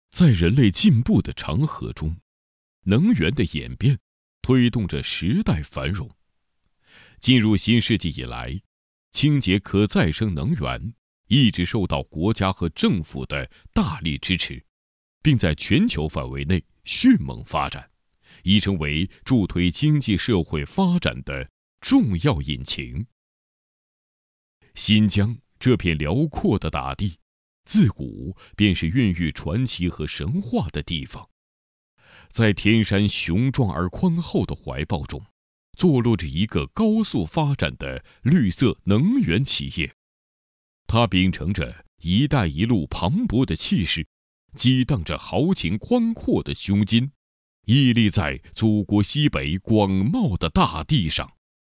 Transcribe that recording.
在人类进步的长河中，能源的演变推动着时代繁荣。进入新世纪以来，清洁可再生能源一直受到国家和政府的大力支持，并在全球范围内迅猛发展，已成为助推经济社会发展的重要引擎。新疆这片辽阔的大地，自古便是孕育传奇和神话的地方。在天山雄壮而宽厚的怀抱中，坐落着一个高速发展的绿色能源企业。它秉承着“一带一路”磅礴的气势，激荡着豪情宽阔的胸襟，屹立在祖国西北广袤的大地上。